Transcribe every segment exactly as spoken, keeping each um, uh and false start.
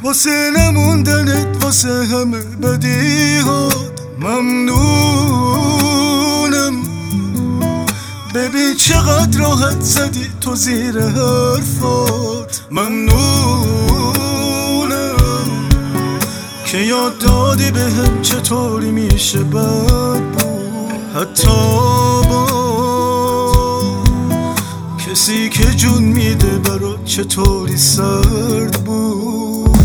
واسه نموندنت واسه همه بدیهات ممنونم. ببین چقدر راحت زدی تو زیر حرفات ممنونم که یاد دادی به هم چطوری میشه بد بود حتی با کسی که جون میده برات چطوری سرد بود.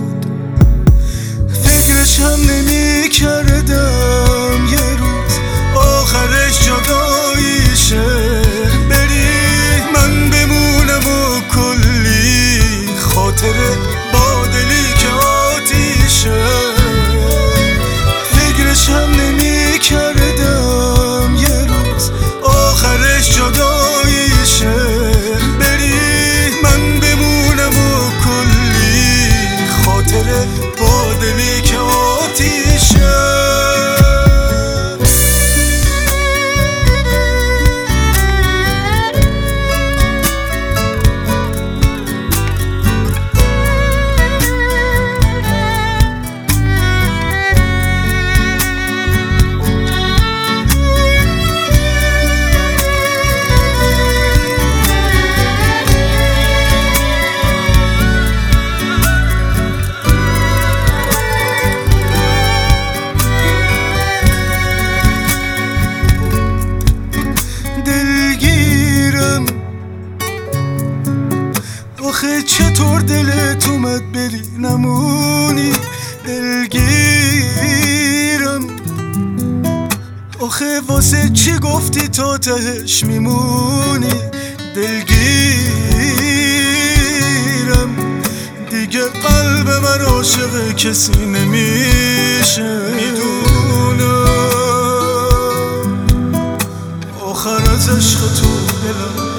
فکرش هم نمی کردم یه روز آخرش جداییشه بری من بمونم و کلی خاطره با دلی که آتیشه. فکرش هم نمی کردم یه روز آخرش جداییشه بری من بمونم و کلی خاطره با دلی که آتیشه. آخه چطور دلت اومد بری نمونی دلگیرم. آخه واسه چی گفتی تا تهش میمونی دلگیرم. دیگه قلب من عاشق کسی نمیشه میدونم. آخر از عشق تو دلم